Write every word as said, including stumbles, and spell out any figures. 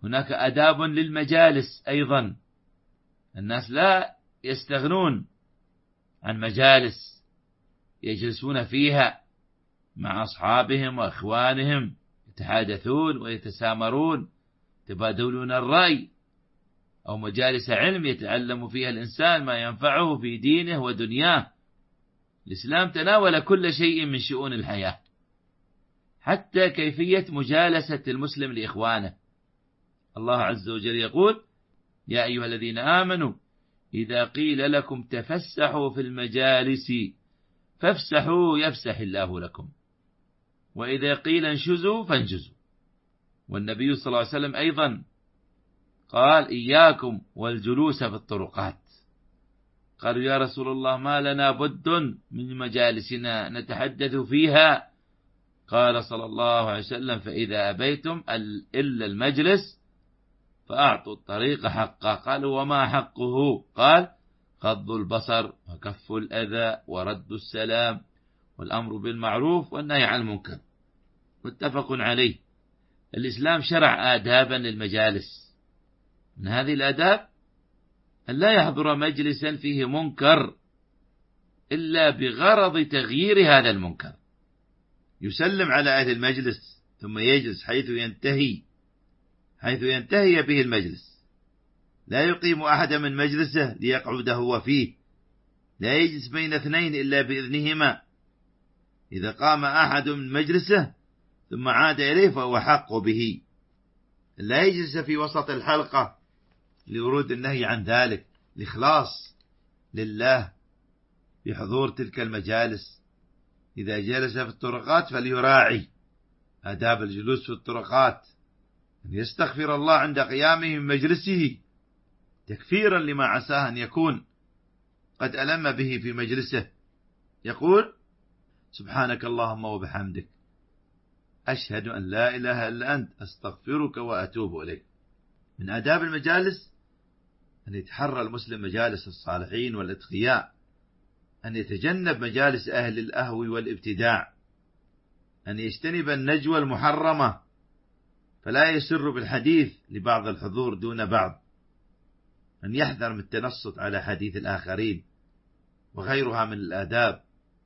هناك آداب للمجالس أيضا، الناس لا يستغنون عن مجالس يجلسون فيها مع أصحابهم وأخوانهم، يتحادثون ويتسامرون، يتبادلون الرأي، أو مجالس علم يتعلم فيها الإنسان ما ينفعه في دينه ودنياه. الإسلام تناول كل شيء من شؤون الحياة، حتى كيفية مجالسة المسلم لإخوانه. الله عز وجل يقول: يا أيها الذين آمنوا إذا قيل لكم تفسحوا في المجالس فافسحوا يفسح الله لكم، وإذا قيل انشزوا فانشزوا. والنبي صلى الله عليه وسلم أيضا قال: إياكم والجلوس في الطرقات. قالوا: يا رسول الله ما لنا بد من مجالسنا نتحدث فيها. قال صلى الله عليه وسلم: فإذا أبيتم إلا المجلس فأعطوا الطريق حقه. قالوا: وما حقه؟ قال: غض البصر وكف الأذى ورد السلام والأمر بالمعروف والنهي عن المنكر. متفق عليه. الإسلام شرع آدابا للمجالس، من هذه الآداب أن لا يحضر مجلسا فيه منكر إلا بغرض تغيير هذا المنكر، يسلم على أهل المجلس ثم يجلس حيث ينتهي حيث ينتهي به المجلس، لا يقيم أحد من مجلسه ليقعد هو فيه، لا يجلس بين اثنين إلا بإذنهما. إذا قام أحد من مجلسه ثم عاد إليه فهو حق به. لا يجلس في وسط الحلقة لورود النهي عن ذلك، الإخلاص لله بحضور تلك المجالس. إذا جلس في الطرقات فليراعي آداب الجلوس في الطرقات، أن يستغفر الله عند قيامه من مجلسه تكفيرا لما عساه أن يكون قد ألم به في مجلسه. يقول: سبحانك اللهم وبحمدك أشهد أن لا إله إلا أنت أستغفرك وأتوب إليك. من آداب المجالس أن يتحرى المسلم مجالس الصالحين والأتقياء، أن يتجنب مجالس أهل الأهو والابتداع، أن يجتنب النجوى المحرمة، فلا يسر بالحديث لبعض الحضور دون بعض، أن يحذر من التنصت على حديث الآخرين وغيرها من الآداب.